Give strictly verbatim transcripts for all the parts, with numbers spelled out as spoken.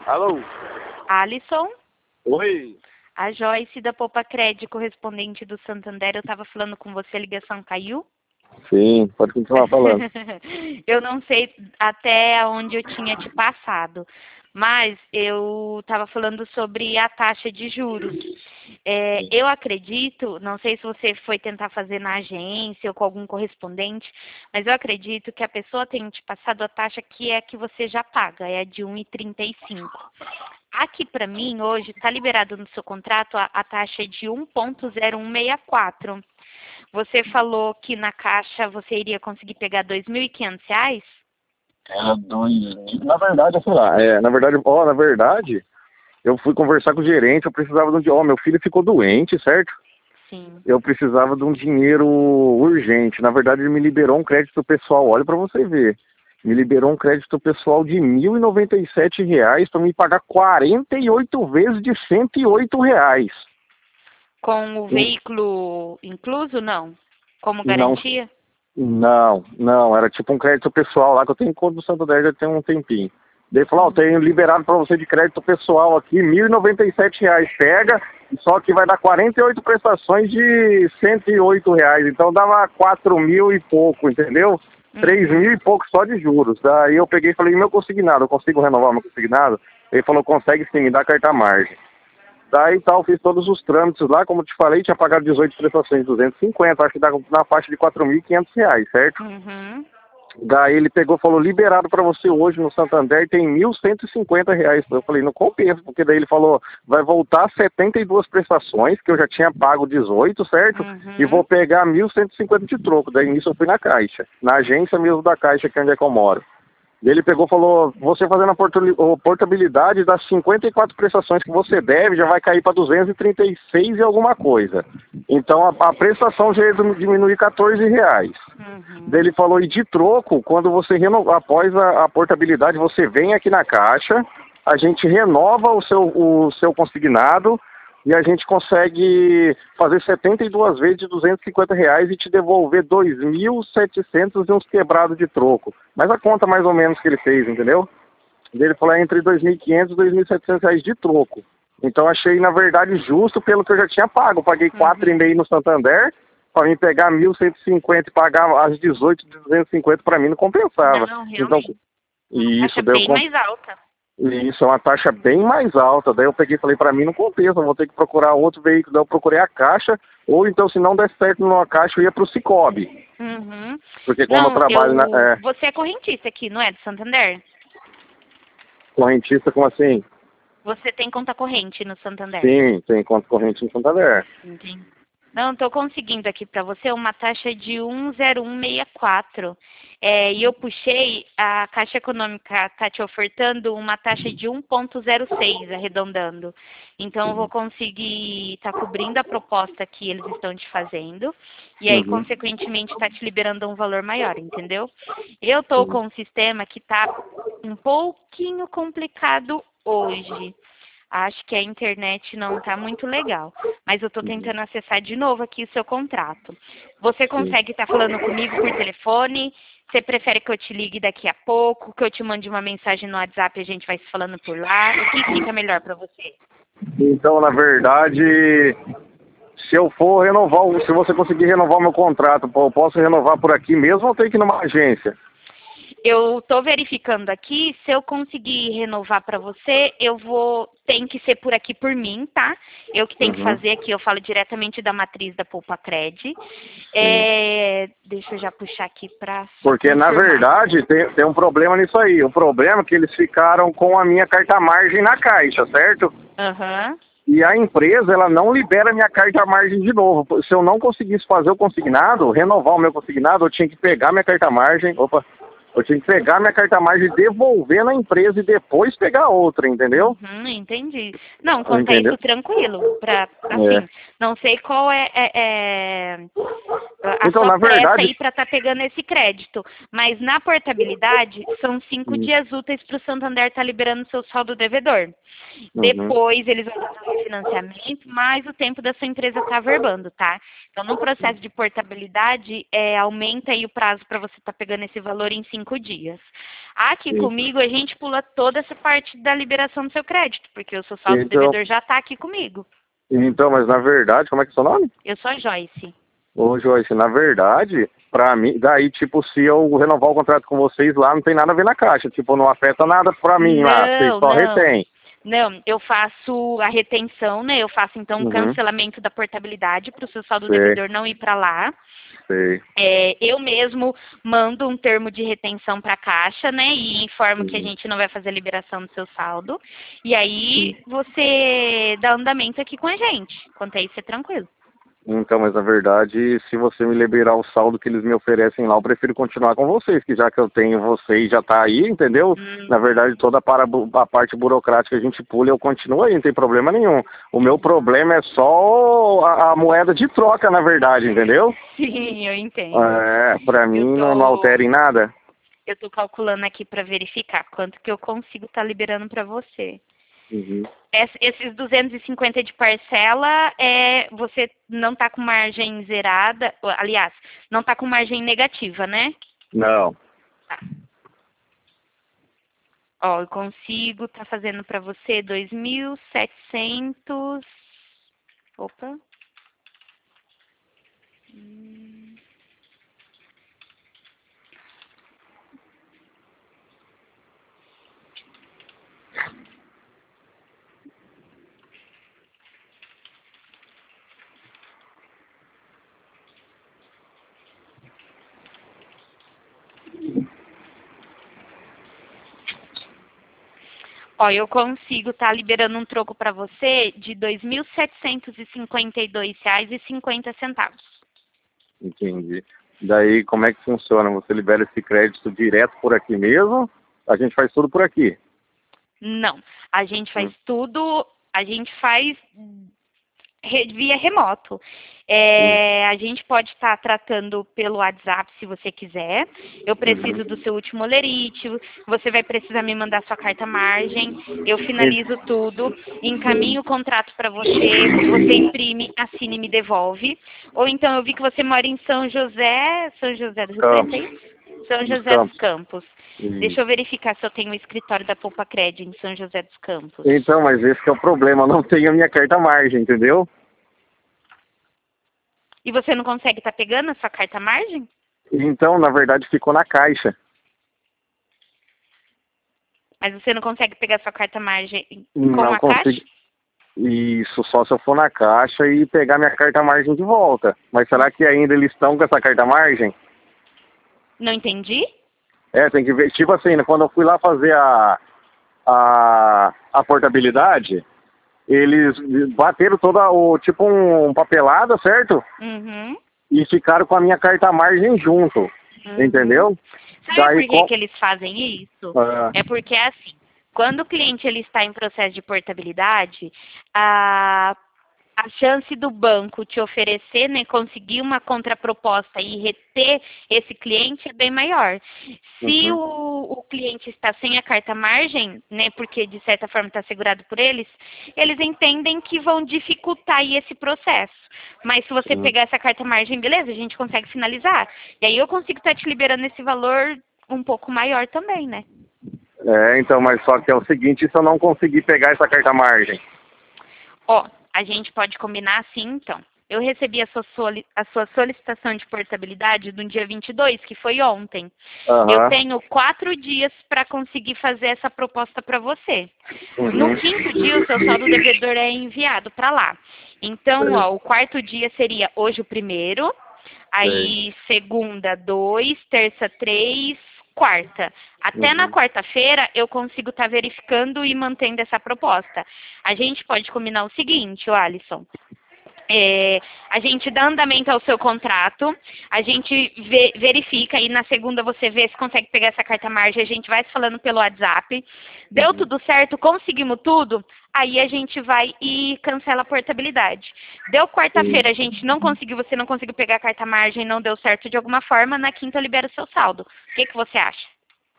Alô? Alisson? Oi? A Joyce da Poupa Cred, correspondente do Santander, eu estava falando com você, a ligação caiu? Sim, pode continuar falando. Eu não sei até onde eu tinha te passado, mas eu estava falando sobre a taxa de juros. É, eu acredito, não sei se você foi tentar fazer na agência ou com algum correspondente, mas eu acredito que a pessoa tenha te passado a taxa que é a que você já paga, é a de um vírgula trinta e cinco. Aqui para mim, hoje, está liberado no seu contrato a, a taxa de um ponto zero um seis quatro. Você falou que na Caixa você iria conseguir pegar dois mil e quinhentos reais? Era dois mil. Na verdade, sei lá, é, na verdade, ó, na verdade, eu fui conversar com o gerente, eu precisava de um dinheiro. Ó, meu filho ficou doente, certo? Sim. Eu precisava de um dinheiro urgente. Na verdade, ele me liberou um crédito pessoal, olha para você ver. Me liberou um crédito pessoal de mil e noventa e sete reais para me pagar quarenta e oito vezes de cento e oito reais. Com o Hum. veículo incluso, não? Como Não, garantia? não, não, era tipo um crédito pessoal lá que eu tenho conta do Santander já tem um tempinho. Daí ele falou, ó, Hum. tenho liberado para você de crédito pessoal aqui, mil e noventa e sete reais, pega, só que vai dar quarenta e oito prestações de cento e oito reais, então dava quatro mil e pouco, entendeu? Três Uhum. mil e pouco só de juros. Daí eu peguei e falei, meu consignado, eu consigo renovar meu consignado? Ele falou, consegue sim, me dá carta margem. Daí tal, fiz todos os trâmites lá, como eu te falei, tinha pagado dezoito prestações de duzentos e cinquenta, acho que dá na faixa de quatro mil e quinhentos reais, certo? Uhum. Daí ele pegou e falou, liberado para você hoje no Santander tem mil cento e cinquenta reais. Eu falei, não compensa, porque daí ele falou, vai voltar setenta e duas prestações, que eu já tinha pago dezoito, certo? E vou Uhum. pegar mil cento e cinquenta de troco. Daí nisso eu fui na Caixa, na agência mesmo da Caixa, que é onde é que eu moro. Ele pegou e falou, você fazendo a portabilidade das cinquenta e quatro prestações que você deve, já vai cair para duzentos e trinta e seis e alguma coisa. Então a, a prestação já ia diminuir quatorze reais. Uhum. Daí ele falou, e de troco, quando você renova, após a, a portabilidade, você vem aqui na Caixa, a gente renova o seu, o seu consignado, e a gente consegue fazer setenta e duas vezes de duzentos e cinquenta reais e te devolver dois mil e setecentos e uns quebrados de troco. Mas a conta mais ou menos que ele fez, entendeu? Ele falou é entre dois mil e quinhentos e dois mil e setecentos reais de troco. Então achei, na verdade, justo pelo que eu já tinha pago. Eu paguei quatro Uhum. vírgula cinco no Santander, para mim pegar mil cento e cinquenta e pagar as dezoito de duzentos e cinquenta, para mim não compensava. Não, Então, realmente. Uma e isso taxa deu. bem mais alta. Isso é uma taxa bem mais alta. Daí eu peguei e falei, para mim não compensa, eu vou ter que procurar outro veículo. Daí eu procurei a Caixa, ou então se não der certo numa Caixa, eu ia para o Cicobi. Uhum. Porque como eu Não, trabalho na eu. é, Você é correntista aqui, não é? Do Santander? correntista, como assim? Você tem conta corrente no Santander? Sim, tem conta corrente no Santander. Entendi. Não, estou conseguindo aqui para você uma taxa de um vírgula zero um seis quatro. É, e eu puxei, a Caixa Econômica está te ofertando uma taxa de um ponto zero seis, arredondando. Então, eu vou conseguir estar tá cobrindo a proposta que eles estão te fazendo. E aí, Uhum. consequentemente, está te liberando um valor maior, entendeu? Eu estou Sim. com um sistema que está um pouquinho complicado hoje. Acho que a internet não está muito legal, mas eu estou Uhum. tentando acessar de novo aqui o seu contrato. Você Sim. consegue estar falando comigo por telefone? Você prefere que eu te ligue daqui a pouco, que eu te mande uma mensagem no WhatsApp e a gente vai se falando por lá? O que fica melhor para você? Então, na verdade, se eu for renovar, o- se você conseguir renovar o meu contrato, pô, eu posso renovar por aqui mesmo ou tenho que ir numa agência? Eu estou verificando aqui, se eu conseguir renovar para você, eu vou, tem que ser por aqui por mim, tá? Eu que tenho que Uhum. fazer aqui, eu falo diretamente da matriz da Poupa Cred. Sim. É, deixa eu já puxar aqui para só Porque, na confirmar. verdade, tem, tem um problema nisso aí. O problema é que eles ficaram com a minha carta margem na Caixa, certo? Aham. E a empresa, ela não libera minha carta margem de novo. Se eu não conseguisse fazer o consignado, renovar o meu consignado, eu tinha que pegar minha carta margem, opa, eu tinha que pegar minha carta margem, devolver na empresa e depois pegar outra, entendeu? Uhum, entendi. Não, quanto a Entendeu? isso, tranquilo. Pra, É. assim, não sei qual é, é- é a Então, sua na pressa verdade, aí para estar pegando esse crédito. Mas na portabilidade, são cinco hum, dias úteis para o Santander estar liberando seu saldo devedor. uhum, Depois, eles vão fazer o financiamento, mais o tempo da sua empresa estar verbando, tá? Então, no processo de portabilidade, é, aumenta aí o prazo para você estar pegando esse valor em cinco cinco dias. Aqui Sim. comigo a gente pula toda essa parte da liberação do seu crédito, porque o seu saldo Então, devedor já está aqui comigo. então, mas na verdade, como é que é o seu nome? Eu sou a Joyce. Ô, Joyce, na verdade, pra mim, daí, tipo, se eu renovar o contrato com vocês lá, não tem nada a ver na Caixa. Tipo, não afeta nada pra mim lá, vocês Não, só não. retém. Não, eu faço a retenção, né? Eu faço então o Uhum. cancelamento da portabilidade para o seu saldo Sei, devedor não ir para lá. sei. É, eu mesmo mando um termo de retenção para a Caixa, né? E informo que a Uhum. gente não vai fazer a liberação do seu saldo. E aí você dá andamento aqui com a gente. Quanto a isso, é tranquilo. Então, mas na verdade, se você me liberar o saldo que eles me oferecem lá, eu prefiro continuar com vocês, que já que eu tenho vocês já tá aí, entendeu? Hum, Na verdade, toda a, para, a parte burocrática a gente pula e eu continuo aí, não tem problema nenhum. O meu problema é só a, a moeda de troca, na verdade, entendeu? sim, eu entendo. É, pra mim Eu não, não altera tô, em nada. eu tô calculando aqui para verificar quanto que eu consigo estar liberando para você. Uhum. Es- Esses duzentos e cinquenta de parcela, é, você não está com margem zerada, aliás, não está com margem negativa, né? Não. Tá. Ó, eu consigo estar fazendo para você dois mil e setecentos. Opa. Hum. Ó, eu consigo estar liberando um troco para você de dois mil setecentos e cinquenta e dois reais e cinquenta centavos. Entendi. Daí, como é que funciona? Você libera esse crédito direto por aqui mesmo? A gente faz tudo por aqui. Não, a gente faz Hum. tudo, a gente faz re- via remoto. Sim. É, a gente pode estar tratando pelo WhatsApp se você quiser. Eu preciso do seu último olerite, você vai precisar me mandar sua carta margem, eu finalizo tudo, encaminho o contrato para você, você imprime, assine e me devolve. Ou então eu vi que você mora em São José, São José do Rio Preto, é Campos. isso? São Dos José dos Campos. Campos. Isso. Deixa eu verificar se eu tenho o escritório da Poupa Cred em São José dos Campos. Então, mas esse que é o problema, eu não tenho a minha carta margem, entendeu? E você não consegue estar pegando a sua carta margem? Então, na verdade, ficou na Caixa. Mas você não consegue pegar a sua carta margem com Não a consigo. Caixa? Isso, só se eu for na Caixa e pegar minha carta margem de volta. Mas será que ainda eles estão com essa carta margem? Não entendi? É, tem que ver. Tipo assim, né, quando eu fui lá fazer a, a, a portabilidade, eles bateram toda o tipo um papelada, certo? Uhum. E ficaram com a minha carta margem junto, Uhum. entendeu? Sabe Daí por que, com... que eles fazem isso? Ah, É porque é assim, quando o cliente ele está em processo de portabilidade, a a chance do banco te oferecer, né, conseguir uma contraproposta e reter esse cliente é bem maior. Se uhum, o, o cliente está sem a carta margem, né, porque de certa forma está segurado por eles, eles entendem que vão dificultar aí esse processo. Mas se você uhum. pegar essa carta margem, beleza, a gente consegue finalizar. E aí eu consigo estar te liberando esse valor um pouco maior também, né? É, então, mas só que é o seguinte, se eu não conseguir pegar essa carta margem? Ó, a gente pode combinar assim, então. Eu recebi a sua, soli- a sua solicitação de portabilidade no dia vinte e dois, que foi ontem. Aham. Eu tenho quatro dias para conseguir fazer essa proposta para você. No Uhum. quinto dia, o seu saldo devedor é enviado para lá. Então, Sei, ó, o quarto dia seria hoje o primeiro, sei. aí segunda, dois, terça, três, quarta. Até na Uhum. quarta-feira eu consigo estar verificando e mantendo essa proposta. A gente pode combinar o seguinte, o Alisson. É, a gente dá andamento ao seu contrato, a gente vê- verifica e na segunda você vê se consegue pegar essa carta margem, a gente vai se falando pelo WhatsApp. Deu Uhum. tudo certo, conseguimos tudo, aí a gente vai e cancela a portabilidade. Deu quarta-feira, a gente não conseguiu, você não conseguiu pegar a carta margem, não deu certo de alguma forma, na quinta eu libero o seu saldo. O que, que você acha?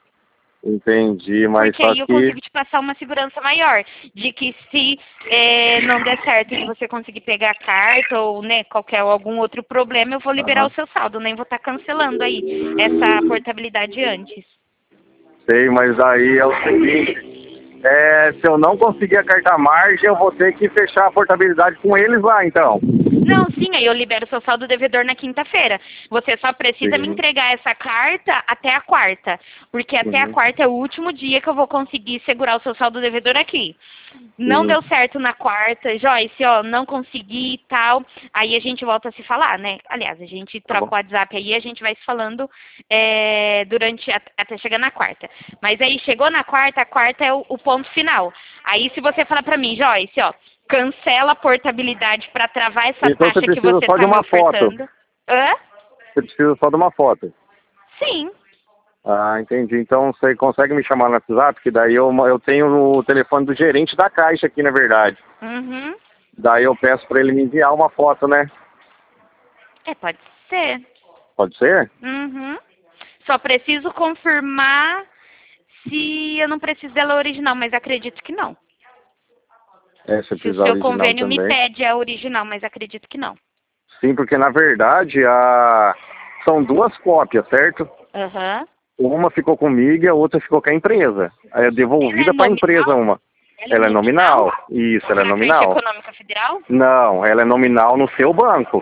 Entendi, mas Porque só aí eu que... consigo te passar uma segurança maior de que se é, não der certo de você conseguir pegar a carta ou né, qualquer algum outro problema, eu vou liberar Aham. o seu saldo, nem vou estar cancelando aí essa portabilidade antes. sei, mas aí é o seguinte, é, se eu não conseguir a carta margem, eu vou ter que fechar a portabilidade com eles lá, então. Não, sim, aí eu libero seu saldo devedor na quinta-feira. Você só precisa Sim. me entregar essa carta até a quarta, porque até a Uhum. quarta é o último dia que eu vou conseguir segurar o seu saldo devedor aqui. Não Sim. deu certo na quarta, Joyce, ó, não consegui e tal, aí a gente volta a se falar, né? Aliás, a gente Tá troca bom. o WhatsApp aí e a gente vai se falando é, durante, a- até chegar na quarta. Mas aí chegou na quarta, a quarta é o, o ponto final. Aí se você falar pra mim, Joyce, ó, cancela a portabilidade para travar essa Então você taxa que precisa você só de está me uma foto. ofertando. Hã? Você precisa só de uma foto. Sim. Ah, entendi. Então você consegue me chamar no WhatsApp, que daí eu, eu tenho o telefone do gerente da Caixa aqui, na verdade. Uhum. Daí eu peço para ele me enviar uma foto, né? É, pode ser. Pode ser? Uhum. Só preciso confirmar se eu não preciso dela original, mas acredito que não. É, se Se o precisar seu original convênio me também. pede a original, mas acredito que não. Sim, porque na verdade a... são duas cópias, certo? Aham. Uma ficou comigo e a outra ficou com a empresa. Aí é Ela é devolvida para a empresa nominal? uma. Ela é Ela é nominal? nominal. Isso, ela é Na Caixa nominal. Econômica Federal? Não, ela é nominal no seu banco.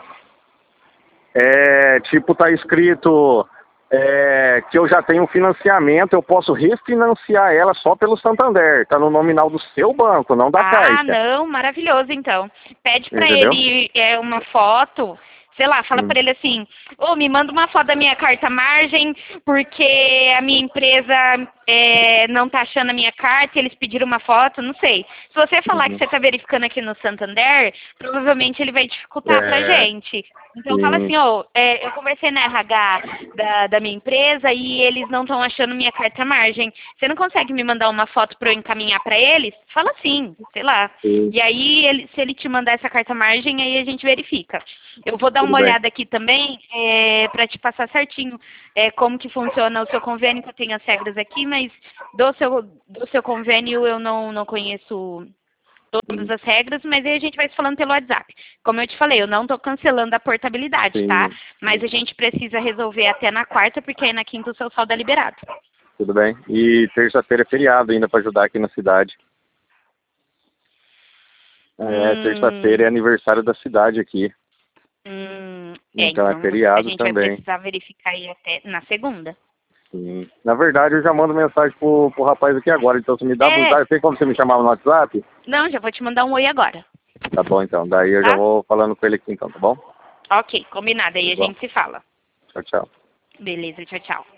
É, tipo, tá escrito é, que eu já tenho financiamento, eu posso refinanciar ela só pelo Santander. Tá no nominal do seu banco, não da Ah, Caixa. não, maravilhoso então. Pede pra Entendeu? ele é, uma foto, sei lá, fala Hum. pra ele assim, ô, me manda uma foto da minha carta margem, porque a minha empresa é, não tá achando a minha carta e eles pediram uma foto, não sei. Se você falar que Uhum. você tá verificando aqui no Santander, provavelmente ele vai dificultar pra É, gente. Então fala sim, assim, ô, é, eu conversei na R H da, da minha empresa e eles não estão achando minha carta margem. Você não consegue me mandar uma foto para eu encaminhar para eles? Fala sim, sei lá. sim, E aí, ele, se ele te mandar essa carta margem, aí a gente verifica. Eu vou dar tudo uma bem. olhada aqui também é, para te passar certinho é, como que funciona o seu convênio, que eu tenho as regras aqui, mas do seu, do seu convênio eu não, não conheço todas Hum, as regras, mas aí a gente vai se falando pelo WhatsApp. Como eu te falei, eu não estou cancelando a portabilidade, tá? Sim, Mas a gente precisa resolver até na quarta, porque aí na quinta o seu saldo é liberado. tudo bem. E terça-feira é feriado ainda para ajudar aqui na cidade. É, terça-feira é Hum, aniversário da cidade aqui. hum, é, Então é então a feriado gente vai também. precisar verificar aí até na segunda. Sim. Na verdade, eu já mando mensagem pro, pro rapaz aqui agora. Então, você me dá, É, dá tem como você me chamar no WhatsApp? não, já vou te mandar um oi agora, Tá bom, então. Daí eu já tá? vou falando com ele aqui, então, tá bom? Ok, combinado, aí Tá a bom. gente se fala. Tchau, tchau. Beleza, tchau, tchau.